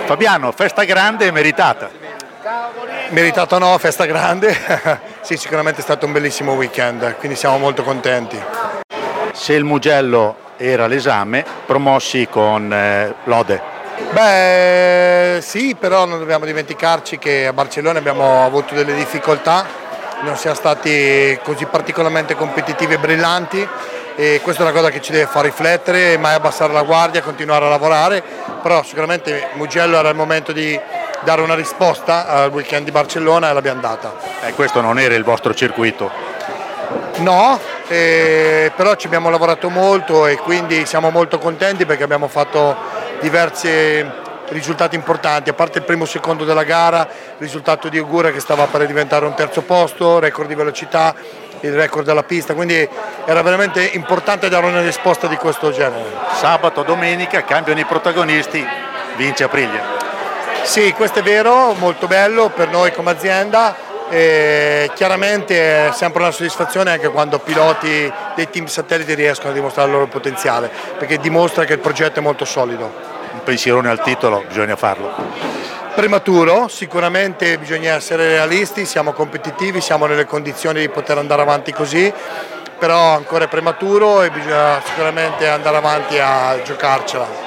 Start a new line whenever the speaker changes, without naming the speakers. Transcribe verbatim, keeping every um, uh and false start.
Fabiano, festa grande e meritata.
Meritato no, festa grande. Sì, sicuramente è stato un bellissimo weekend, quindi siamo molto contenti.
Se il Mugello era l'esame, promossi con eh, lode.
Beh sì, però non dobbiamo dimenticarci che a Barcellona abbiamo avuto delle difficoltà, non siamo stati così particolarmente competitivi e brillanti, e questa è una cosa che ci deve far riflettere, mai abbassare la guardia, continuare a lavorare, però sicuramente Mugello era il momento di dare una risposta al weekend di Barcellona e l'abbiamo data.
Eh, questo non era il vostro circuito.
No, eh, però ci abbiamo lavorato molto e quindi siamo molto contenti perché abbiamo fatto diversi risultati importanti, a parte il primo secondo della gara, il risultato di Ogura che stava per diventare un terzo posto, record di velocità, il record della pista, quindi era veramente importante dare una risposta di questo genere.
Sabato, domenica cambiano i protagonisti, vince Aprilia.
Sì, questo è vero, molto bello per noi come azienda. E chiaramente è sempre una soddisfazione anche quando piloti dei team satelliti riescono a dimostrare il loro potenziale, perché dimostra che il progetto è molto solido.
Un pensierone al titolo, bisogna farlo.
Prematuro, sicuramente bisogna essere realisti, siamo competitivi, siamo nelle condizioni di poter andare avanti così, però ancora è prematuro e bisogna sicuramente andare avanti a giocarcela.